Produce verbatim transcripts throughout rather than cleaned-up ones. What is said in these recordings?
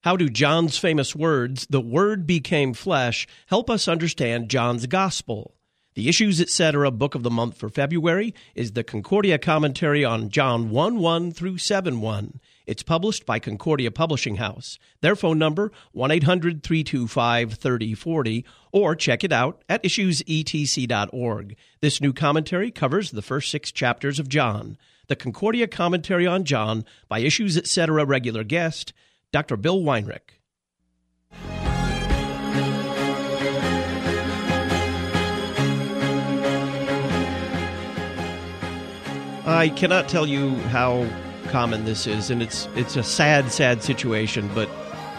How do John's famous words, "the Word became flesh," help us understand John's gospel? The Issues, et cetera book of the month for February is the Concordia commentary on John one one through seven one. It's published by Concordia Publishing House. Their phone number, one eight hundred three two five three oh four oh, or check it out at issues e t c dot org. This new commentary covers the first six chapters of John. The Concordia commentary on John by Issues, et cetera regular guest, Doctor Bill Weinrich. I cannot tell you how common this is, and it's it's a sad, sad situation, but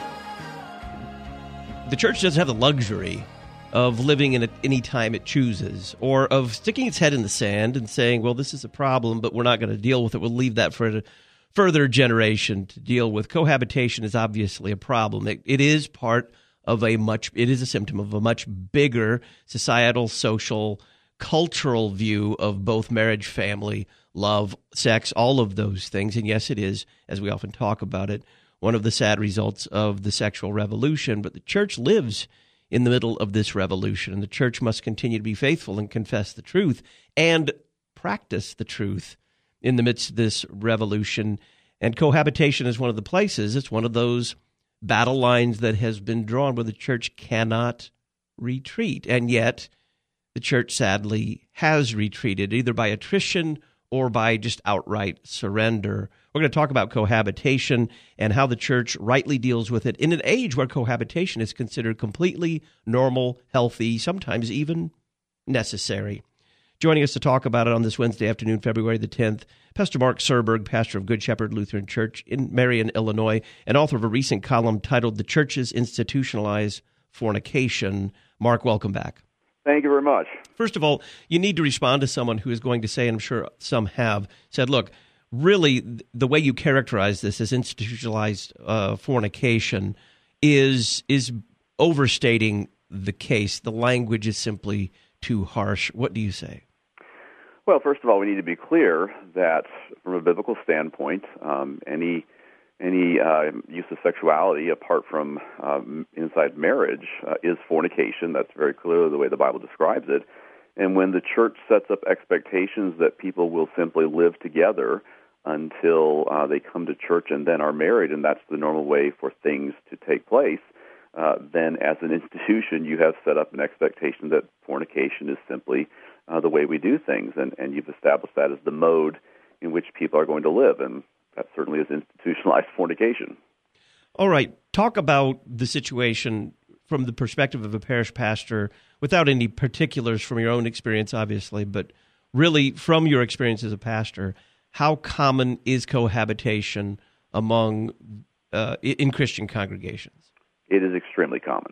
the church doesn't have the luxury of living in it any time it chooses, or of sticking its head in the sand and saying, well, this is a problem, but we're not going to deal with it. We'll leave that for a further generation to deal with. Cohabitation is obviously a problem. It, it is part of a much, it is a symptom of a much bigger societal, social, cultural view of both marriage, family, love, sex, all of those things. And yes, it is, as we often talk about it, one of the sad results of the sexual revolution. But the church lives in the middle of this revolution, and the church must continue to be faithful and confess the truth and practice the truth in the midst of this revolution. And cohabitation is one of the places, it's one of those battle lines that has been drawn where the church cannot retreat. And yet, the church sadly has retreated, either by attrition or by just outright surrender. We're going to talk about cohabitation and how the church rightly deals with it in an age where cohabitation is considered completely normal, healthy, sometimes even necessary. Joining us to talk about it on this Wednesday afternoon, February the tenth, Pastor Mark Serberg, pastor of Good Shepherd Lutheran Church in Marion, Illinois, and author of a recent column titled "The Churches Institutionalize Fornication." Mark, welcome back. Thank you very much. First of all, you need to respond to someone who is going to say, and I'm sure some have, said, look, really, the way you characterize this as institutionalized uh, fornication is is overstating the case. The language is simply too harsh. What do you say? Well, first of all, we need to be clear that from a biblical standpoint, um, any any uh, use of sexuality apart from um, inside marriage uh, is fornication. That's very clearly the way the Bible describes it. And when the church sets up expectations that people will simply live together until uh, they come to church and then are married, and that's the normal way for things to take place, uh, then as an institution you have set up an expectation that fornication is simply uh, the way we do things, and, and you've established that as the mode in which people are going to live, and that certainly is institutionalized fornication. All right. Talk about the situation from the perspective of a parish pastor, without any particulars from your own experience, obviously, but really from your experience as a pastor. How common is cohabitation among uh, in Christian congregations? It is extremely common.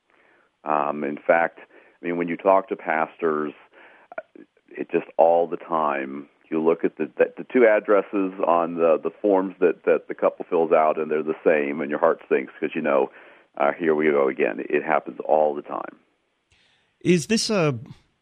Um, in fact, I mean, when you talk to pastors, it just all the time. You look at the, the, the two addresses on the, the forms that, that the couple fills out, and they're the same, and your heart sinks because you know, uh, here we go again. It happens all the time. Is this a?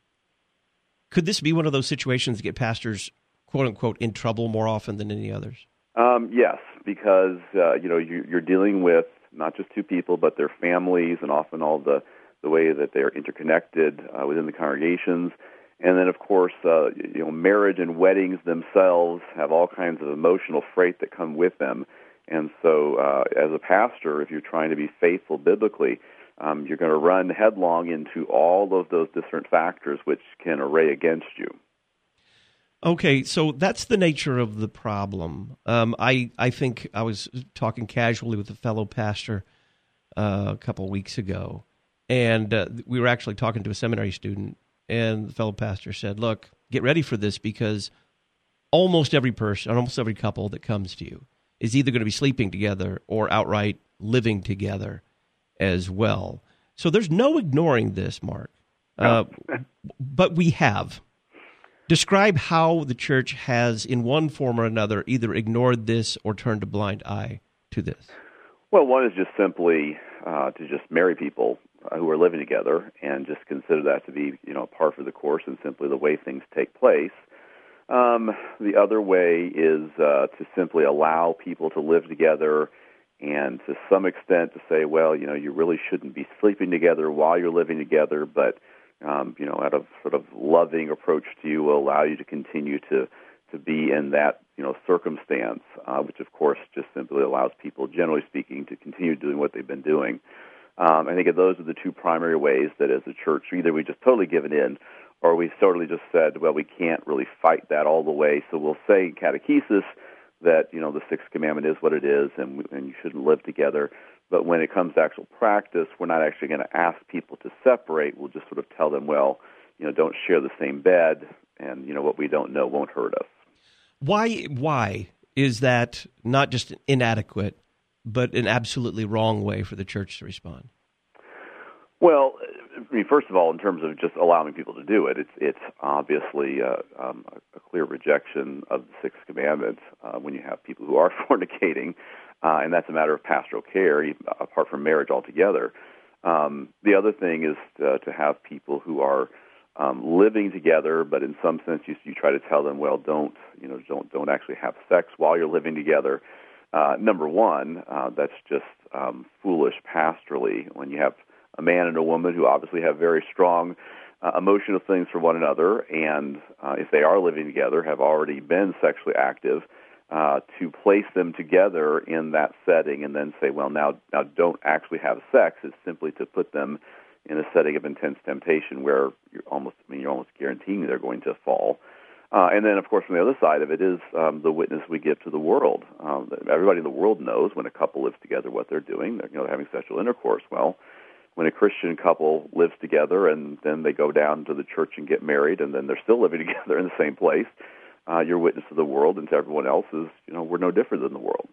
Could this be one of those situations that get pastors, quote unquote, in trouble more often than any others? Um, yes, because uh, you know you, you're dealing with not just two people, but their families, and often all the the way that they are interconnected uh, within the congregations. And then, of course, uh, you know, marriage and weddings themselves have all kinds of emotional freight that come with them. And so, uh, as a pastor, if you're trying to be faithful biblically, um, you're going to run headlong into all of those different factors which can array against you. Okay, so that's the nature of the problem. Um, I, I think I was talking casually with a fellow pastor uh, a couple of weeks ago, and uh, we were actually talking to a seminary student. And the fellow pastor said, look, get ready for this because almost every person, almost every couple that comes to you is either going to be sleeping together or outright living together as well. So there's no ignoring this, Mark. Uh, but we have. Describe how the church has, in one form or another, either ignored this or turned a blind eye to this. Well, one is just simply uh, to just marry people uh, who are living together and just consider that to be, you know, par for the course and simply the way things take place. Um, the other way is uh, to simply allow people to live together and to some extent to say, well, you know, you really shouldn't be sleeping together while you're living together, but, um, you know, out of sort of loving approach to you will allow you to continue to, to be in that, you know, circumstance, uh, which of course just simply allows people, generally speaking, to continue doing what they've been doing. Um, I think that those are the two primary ways that as a church, either we just totally given in, or we totally just said, well, we can't really fight that all the way, so we'll say in catechesis that, you know, the sixth commandment is what it is, and, and you shouldn't live together. But when it comes to actual practice, we're not actually going to ask people to separate. We'll just sort of tell them, well, you know, don't share the same bed, and, you know, what we don't know won't hurt us. Why, why is that not just inadequate, but an absolutely wrong way for the church to respond? Well, I mean, first of all, in terms of just allowing people to do it, it's it's obviously uh, um, a clear rejection of the Sixth Commandment uh, when you have people who are fornicating, uh, and that's a matter of pastoral care, even, apart from marriage altogether. Um, the other thing is to, to have people who are um, living together, but in some sense you, you try to tell them, well, don't you know, don't don't actually have sex while you're living together. Uh, number one, uh, that's just um, foolish pastorally when you have a man and a woman who obviously have very strong uh, emotional things for one another, and uh, if they are living together, have already been sexually active, uh, to place them together in that setting and then say, well, now now don't actually have sex is simply to put them in a setting of intense temptation where you're almost, I mean, you're almost guaranteeing they're going to fall. Uh, and then, of course, from the other side of it is um, the witness we give to the world. Um, everybody in the world knows when a couple lives together what they're doing. They're, you know, they're having sexual intercourse. Well, when a Christian couple lives together and then they go down to the church and get married and then they're still living together in the same place, uh, your witness to the world and to everyone else is, you know, we're no different than the world.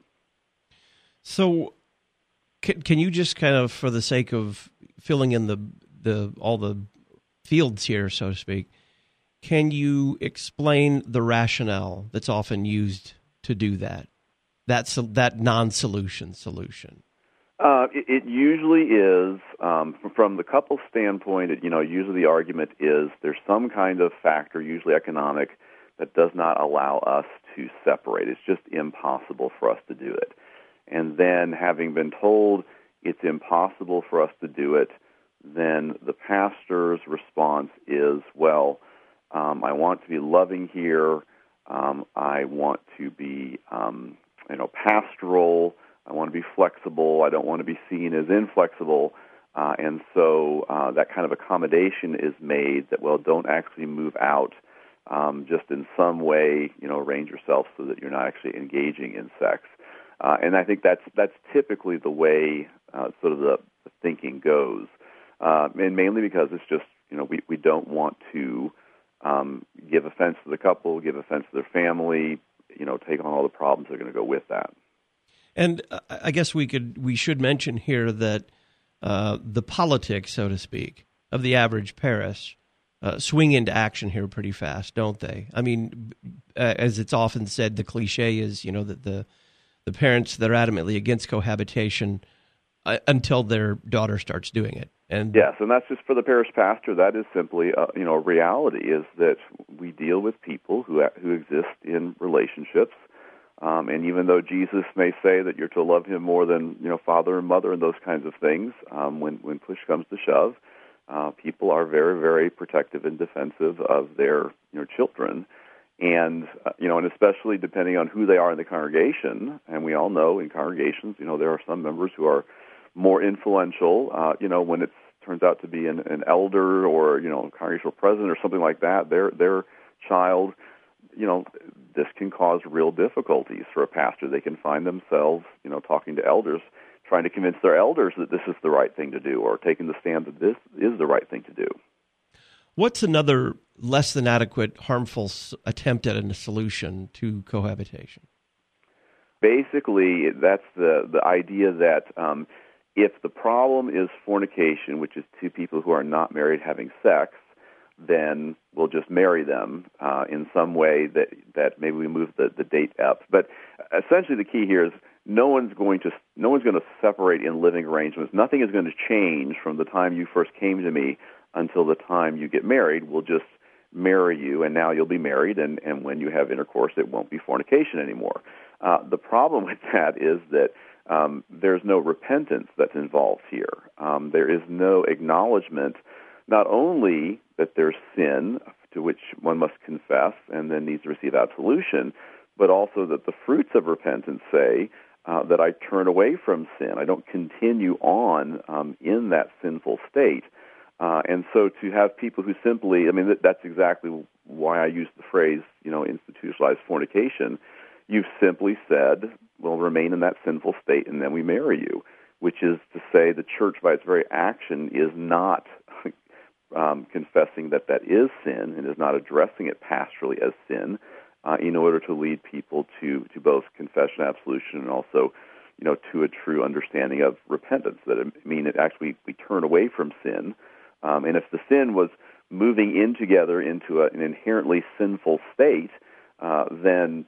So can, can you just kind of, for the sake of filling in the, the all the fields here, so to speak, can you explain the rationale that's often used to do that, that, that non-solution solution? Uh, it, it usually is, um, from the couple's standpoint, it, you know, usually the argument is there's some kind of factor, usually economic, that does not allow us to separate. It's just impossible for us to do it. And then having been told it's impossible for us to do it, then the pastor's response is, well, um, I want to be loving here. Um, I want to be, um, you know, pastoral. I want to be flexible. I don't want to be seen as inflexible. Uh, and so uh, that kind of accommodation is made that, well, don't actually move out. Um, just in some way, you know, arrange yourself so that you're not actually engaging in sex. Uh, and I think that's that's typically the way uh, sort of the, the thinking goes. Uh, and mainly because it's just, you know, we, we don't want to um, give offense to the couple, give offense to their family, you know, take on all the problems that are going to go with that. And I guess we could we should mention here that uh, the politics, so to speak, of the average parish uh, swing into action here pretty fast, don't they? I mean, uh, as it's often said, the cliche is, you know, that the the parents that are adamantly against cohabitation uh, until their daughter starts doing it. And yes, and that's just for the parish pastor. That is simply, uh, you know, reality is that we deal with people who who exist in relationships. Um, and even though Jesus may say that you're to love him more than, you know, father and mother and those kinds of things, um, when, when push comes to shove, uh, people are very, very protective and defensive of their, you know, children. And, uh, you know, and especially depending on who they are in the congregation, and we all know in congregations, you know, there are some members who are more influential, uh, you know, when it turns out to be an, an elder or, you know, a congregational president or something like that, their their child, you know, this can cause real difficulties for a pastor. They can find themselves, you know, talking to elders, trying to convince their elders that this is the right thing to do, or taking the stand that this is the right thing to do. What's another less than adequate, harmful attempt at a solution to cohabitation? Basically, that's the, the idea that um, if the problem is fornication, which is two people who are not married having sex, then we'll just marry them uh, in some way that, that maybe we move the, the date up. But essentially the key here is no one's going to no one's going to separate in living arrangements. Nothing is going to change from the time you first came to me until the time you get married. We'll just marry you, and now you'll be married, and, and when you have intercourse, it won't be fornication anymore. Uh, the problem with that is that um, there's no repentance that's involved here. Um, there is no acknowledgement not only that there's sin to which one must confess and then needs to receive absolution, but also that the fruits of repentance say uh, that I turn away from sin. I don't continue on um, in that sinful state. Uh, and so to have people who simply, I mean, that, that's exactly why I use the phrase, you know, institutionalized fornication. You've simply said, well, remain in that sinful state and then we marry you, which is to say the church by its very action is not um, confessing that that is sin and is not addressing it pastorally as sin uh, in order to lead people to, to both confession and absolution and also, you know, to a true understanding of repentance. That it, I mean, it actually, we turn away from sin. Um, and if the sin was moving in together into a, an inherently sinful state, uh, then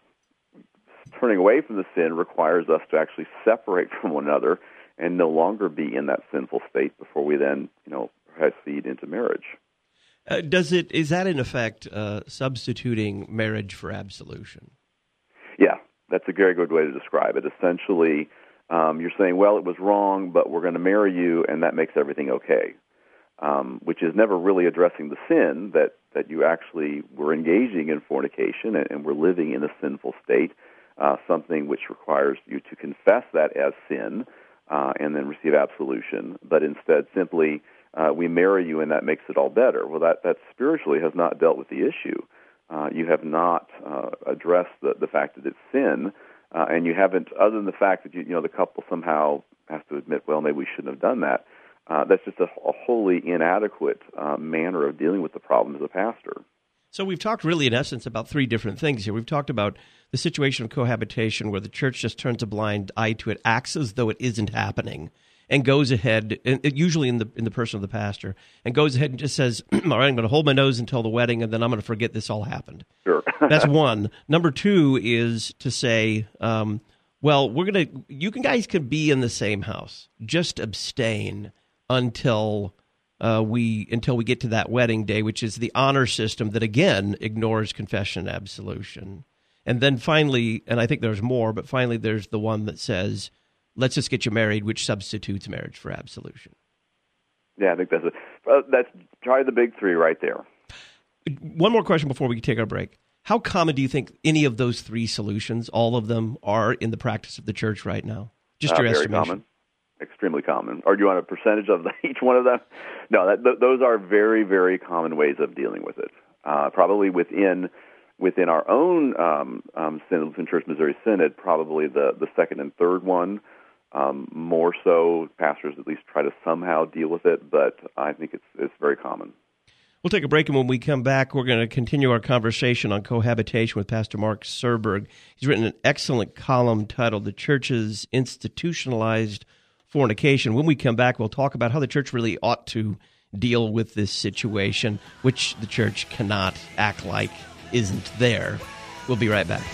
turning away from the sin requires us to actually separate from one another and no longer be in that sinful state before we then, you know, proceed into marriage. Uh, does it? Is that in effect uh, substituting marriage for absolution? Yeah, that's a very good way to describe it. Essentially, um, you're saying, well, it was wrong, but we're going to marry you, and that makes everything okay. Um, which is never really addressing the sin that, that you actually were engaging in fornication and, and were living in a sinful state, uh, something which requires you to confess that as sin uh, and then receive absolution, but instead simply uh, we marry you and that makes it all better. Well, that, that spiritually has not dealt with the issue. Uh, you have not uh, addressed the, the fact that it's sin, uh, and you haven't, other than the fact that you, you know the couple somehow has to admit, well, maybe we shouldn't have done that. Uh, that's just a, a wholly inadequate uh, manner of dealing with the problem as a pastor. So we've talked really, in essence, about three different things here. We've talked about the situation of cohabitation where the church just turns a blind eye to it, acts as though it isn't happening, and goes ahead, and usually in the in the person of the pastor, and goes ahead and just says, all right, I'm going to hold my nose until the wedding, and then I'm going to forget this all happened. Sure. That's one. Number two is to say, um, well, we're going to, you guys can be in the same house, just abstain until uh, we until we get to that wedding day, which is the honor system that, again, ignores confession and absolution. And then finally, and I think there's more, but finally there's the one that says, let's just get you married, which substitutes marriage for absolution. Yeah, I think that's a, uh, that's probably the big three right there. One more question before we take our break. How common do you think any of those three solutions, all of them, are in the practice of the church right now? Just your uh, very estimation. Common. Extremely common. Or do you want a percentage of the, each one of them? No, that, th- those are very, very common ways of dealing with it. Uh, probably within within our own um, um, Lutheran Church Missouri Synod, probably the, the second and third one, um, more so. Pastors at least try to somehow deal with it, but I think it's it's very common. We'll take a break, and when we come back, we're going to continue our conversation on cohabitation with Pastor Mark Serberg. He's written an excellent column titled "The Church's Institutionalized Fornication." When we come back, we'll talk about how the church really ought to deal with this situation, which the church cannot act like isn't there. We'll be right back.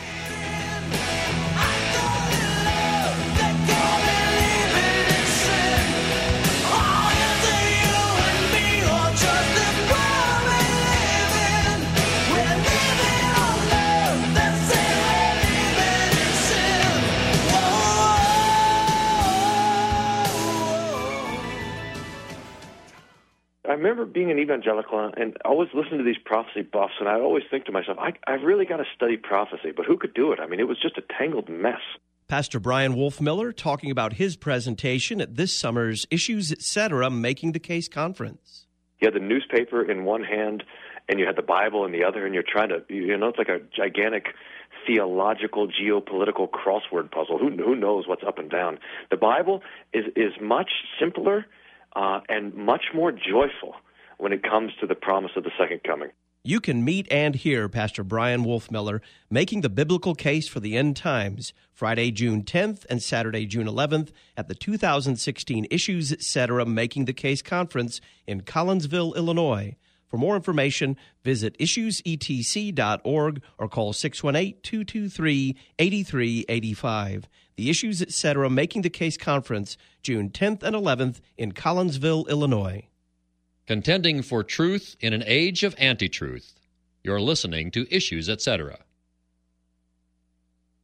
I remember being an evangelical and always listening to these prophecy buffs, and I always think to myself, I, I really got to study prophecy, but who could do it? I mean, it was just a tangled mess. Pastor Brian Wolfmiller talking about his presentation at this summer's Issues Etc. Making the Case Conference. You had the newspaper in one hand, and you had the Bible in the other, and you're trying to, you know, it's like a gigantic theological, geopolitical crossword puzzle. Who, who knows what's up and down? The Bible is, is much simpler Uh, and much more joyful when it comes to the promise of the second coming. You can meet and hear Pastor Brian Wolfmiller making the biblical case for the end times Friday, June tenth and Saturday, June eleventh at the two thousand sixteen Issues Etc. Making the Case Conference in Collinsville, Illinois. For more information, visit issues e t c dot org or call six one eight, two two three, eight three eight five. The Issues Etc. Making the Case Conference, June tenth and eleventh in Collinsville, Illinois. Contending for truth in an age of anti-truth. You're listening to Issues Etc.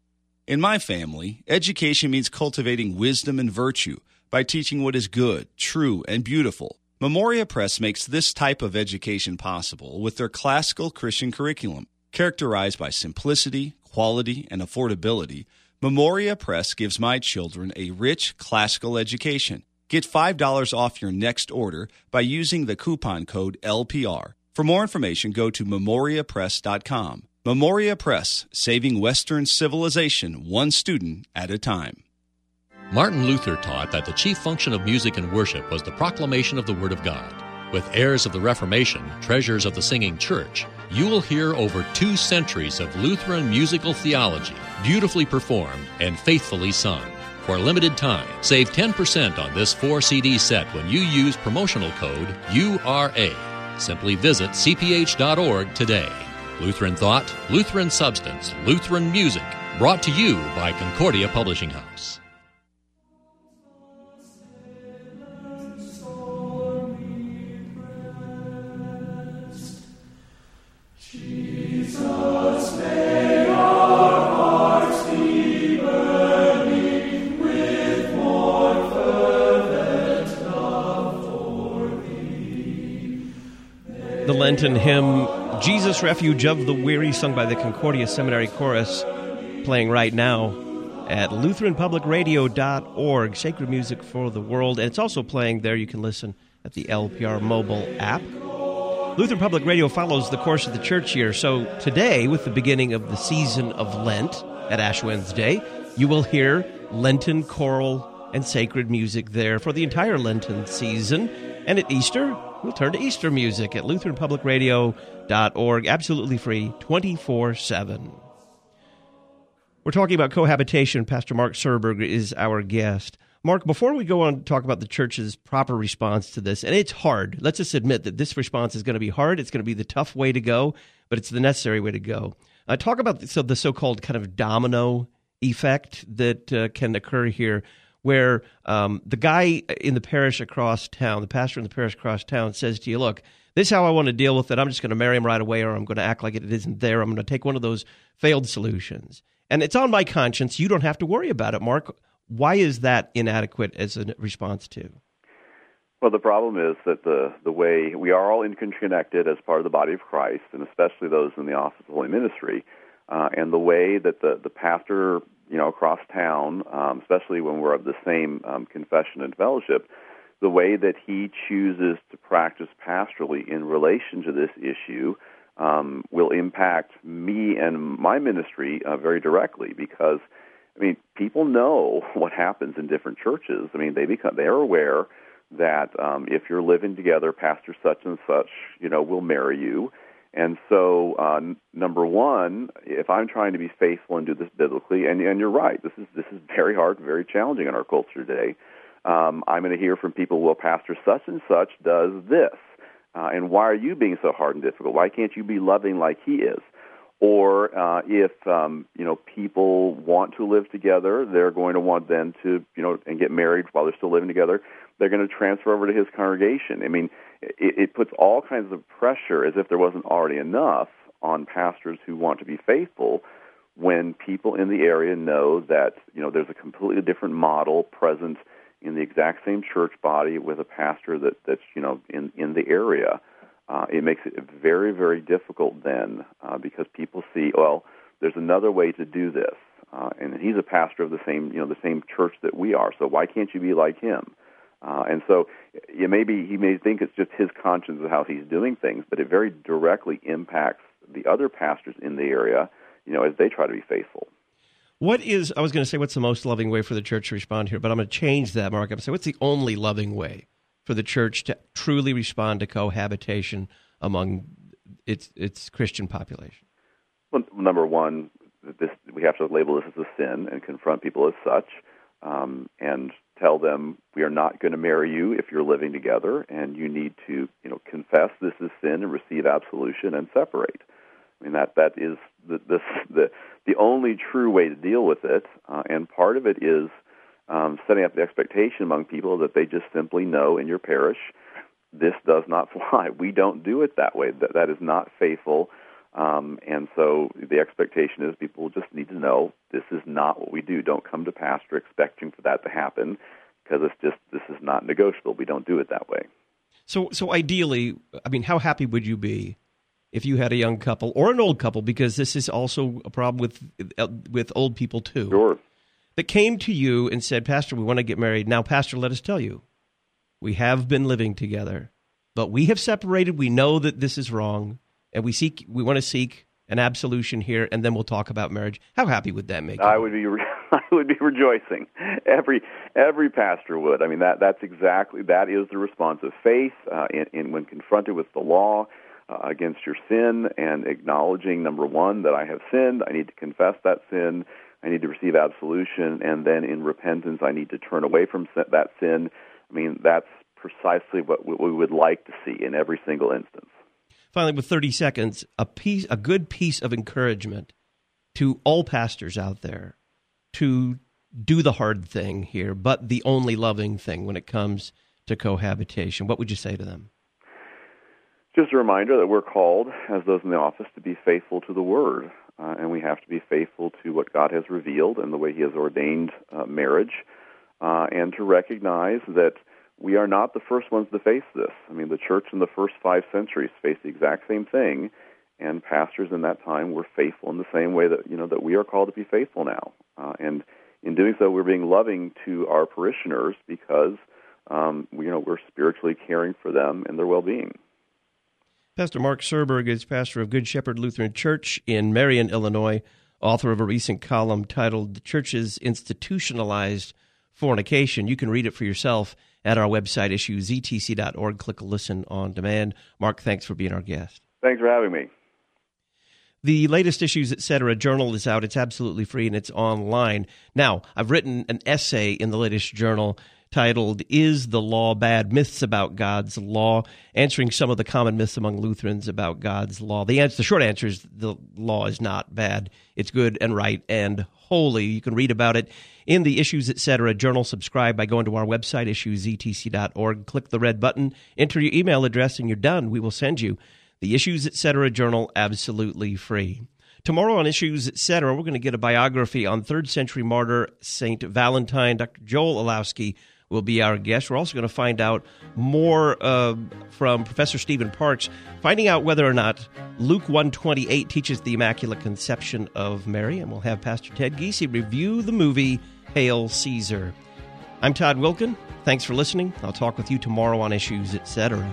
In my family, education means cultivating wisdom and virtue by teaching what is good, true, and beautiful. Memoria Press makes this type of education possible with their classical Christian curriculum. Characterized by simplicity, quality, and affordability, Memoria Press gives my children a rich classical education. Get five dollars off your next order by using the coupon code L P R. For more information, go to memoria press dot com. Memoria Press, saving Western civilization one student at a time. Martin Luther taught that the chief function of music and worship was the proclamation of the Word of God. With heirs of the Reformation, treasures of the singing church, you will hear over two centuries of Lutheran musical theology, beautifully performed and faithfully sung. For a limited time, save ten percent on this four C D set when you use promotional code U R A. Simply visit c p h dot org today. Lutheran Thought, Lutheran Substance, Lutheran Music, brought to you by Concordia Publishing House. The Lenten hymn, Jesus, Refuge of the Weary, sung by the Concordia Seminary Chorus, playing right now at lutheran public radio dot org, Sacred Music for the World. And it's also playing there. You can listen at the L P R mobile app. Lutheran Public Radio follows the course of the church year. So today, with the beginning of the season of Lent at Ash Wednesday, you will hear Lenten choral and sacred music there for the entire Lenten season. And at Easter, we'll turn to Easter music at lutheran public radio dot org, absolutely free, twenty-four seven. We're talking about cohabitation. Pastor Mark Serberg is our guest. Mark, before we go on to talk about the church's proper response to this, and it's hard. Let's just admit that this response is going to be hard. It's going to be the tough way to go, but it's the necessary way to go. Uh, talk about the, so the so-called kind of domino effect that uh, can occur here, where um, the guy in the parish across town, the pastor in the parish across town says to you, look, this is how I want to deal with it. I'm just going to marry him right away, or I'm going to act like it isn't there. I'm going to take one of those failed solutions. And it's on my conscience. You don't have to worry about it, Mark. Why is that inadequate as a response to? Well, the problem is that the, the way we are all interconnected as part of the body of Christ, and especially those in the office of holy ministry, uh, and the way that the, the pastor, you know, across town, um, especially when we're of the same um, confession and fellowship, the way that he chooses to practice pastorally in relation to this issue um, will impact me and my ministry uh, very directly, because, I mean, people know what happens in different churches. I mean, they become they are aware that um, if you're living together, pastor such and such, you know, will marry you. And so, uh, n- number one, if I'm trying to be faithful and do this biblically, and, and you're right, this is this is very hard, very challenging in our culture today. Um, I'm going to hear from people, well, pastor such and such does this, uh, and why are you being so hard and difficult? Why can't you be loving like he is? Or uh, if um, you know people want to live together, they're going to want them to you know and get married while they're still living together. They're going to transfer over to his congregation. I mean, it, it puts all kinds of pressure, as if there wasn't already enough, on pastors who want to be faithful, when people in the area know that you know there's a completely different model present in the exact same church body with a pastor that, that's you know in, in the area. Uh, it makes it very, very difficult then uh, because people see, well, there's another way to do this, uh, and he's a pastor of the same, you know, the same church that we are. So why can't you be like him? Uh, and so, you maybe he may think it's just his conscience of how he's doing things, but it very directly impacts the other pastors in the area, you know, as they try to be faithful. What is? I was going to say, what's the most loving way for the church to respond here? But I'm going to change that, Mark. I'm going to say, what's the only loving way for the church to truly respond to cohabitation among its its Christian population? Well, number one, this we have to label this as a sin and confront people as such, um, and tell them we are not going to marry you if you're living together, and you need to, you know, confess this is sin and receive absolution and separate. I mean that that is the the the, the only true way to deal with it, uh, and part of it is Um, setting up the expectation among people that they just simply know in your parish, this does not fly. We don't do it that way. That that is not faithful Um, and so the expectation is people just need to know this is not what we do. Don't come to pastor expecting for that to happen, because it's just, this is not negotiable. We don't do it that way. So, so ideally, I mean, how happy would you be if you had a young couple or an old couple, because this is also a problem with with old people too, Sure. that came to you and said, Pastor, we want to get married. Now, Pastor, let us tell you, we have been living together, but we have separated. We know that this is wrong, and we seek we want to seek an absolution here, and then we'll talk about marriage. How happy would that make you? I would be I would be rejoicing. Every every pastor would. I mean, that that's exactly, that is the response of faith uh, in, in when confronted with the law uh, against your sin, and acknowledging, number one, that I have sinned. I need to confess that sin. I need to receive absolution, and then in repentance, I need to turn away from that sin. I mean, that's precisely what we would like to see in every single instance. Finally, with thirty seconds, a piece, a good piece of encouragement to all pastors out there to do the hard thing here, but the only loving thing when it comes to cohabitation. What would you say to them? Just a reminder that we're called, as those in the office, to be faithful to the Word, uh, and we have to be faithful to what God has revealed and the way He has ordained uh, marriage, uh, and to recognize that we are not the first ones to face this. I mean, the church in the first five centuries faced the exact same thing, and pastors in that time were faithful in the same way that, you know, that we are called to be faithful now. Uh, and in doing so, we're being loving to our parishioners because, um, you know, we're spiritually caring for them and their well-being. Pastor Mark Serberg is pastor of Good Shepherd Lutheran Church in Marion, Illinois, author of a recent column titled "The Church's Institutionalized Fornication." You can read it for yourself at our website, issue z t c dot org. Click Listen on Demand. Mark, thanks for being our guest. Thanks for having me. The latest Issues, et cetera journal is out. It's absolutely free, and it's online. Now, I've written an essay in the latest journal titled, "Is the Law Bad? Myths About God's Law," answering some of the common myths among Lutherans about God's law. The answer, the short answer is the law is not bad. It's good and right and holy. You can read about it in the Issues, et cetera journal. Subscribe by going to our website, issue z t c dot org. Click the red button, enter your email address, and you're done. We will send you the Issues, et cetera journal absolutely free. Tomorrow on Issues, et cetera, we're going to get a biography on third century martyr Saint Valentine. Doctor Joel Olowski will be our guest. We're also going to find out more uh, from Professor Stephen Parks, finding out whether or not Luke one twenty-eight teaches the Immaculate Conception of Mary. And we'll have Pastor Ted Giese review the movie Hail Caesar. I'm Todd Wilkin. Thanks for listening. I'll talk with you tomorrow on Issues, et cetera.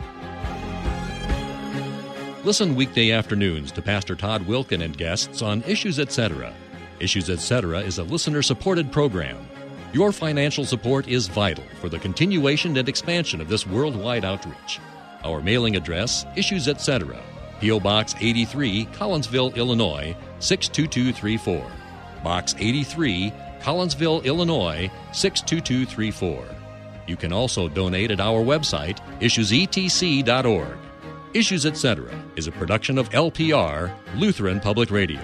Listen weekday afternoons to Pastor Todd Wilkin and guests on Issues, et cetera. Issues, et cetera is a listener-supported program. Your financial support is vital for the continuation and expansion of this worldwide outreach. Our mailing address, Issues, et cetera, P O. Box eighty-three, Collinsville, Illinois, six two two three four. Box eighty-three, Collinsville, Illinois, six two two three four. You can also donate at our website, issues e t c dot org. Issues, et cetera is a production of L P R, Lutheran Public Radio.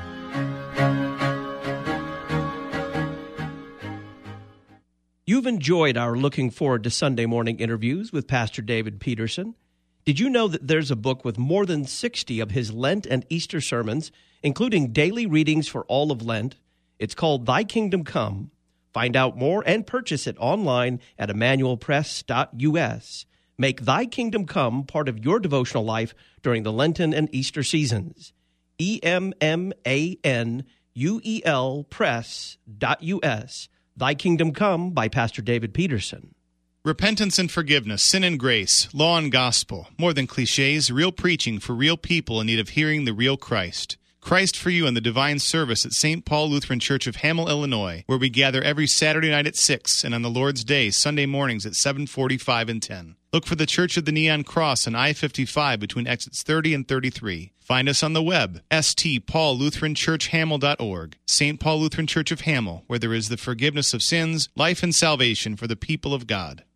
You've enjoyed our Looking Forward to Sunday Morning interviews with Pastor David Peterson. Did you know that there's a book with more than sixty of his Lent and Easter sermons, including daily readings for all of Lent? It's called Thy Kingdom Come. Find out more and purchase it online at emmanuel press dot u s. Make Thy Kingdom Come part of your devotional life during the Lenten and Easter seasons. E M M A N U E L press dot u s. Thy Kingdom Come by Pastor David Peterson. Repentance and forgiveness, sin and grace, law and gospel. More than cliches, real preaching for real people in need of hearing the real Christ. Christ for You in the Divine Service at Saint Paul Lutheran Church of Hamel, Illinois, where we gather every Saturday night at six and on the Lord's Day, Sunday mornings at seven forty-five and ten. Look for the Church of the Neon Cross on I fifty-five between exits thirty and thirty-three. Find us on the web, s t paul lutheran church hamel dot org. Saint Paul Lutheran Church of Hamel, where there is the forgiveness of sins, life and salvation for the people of God.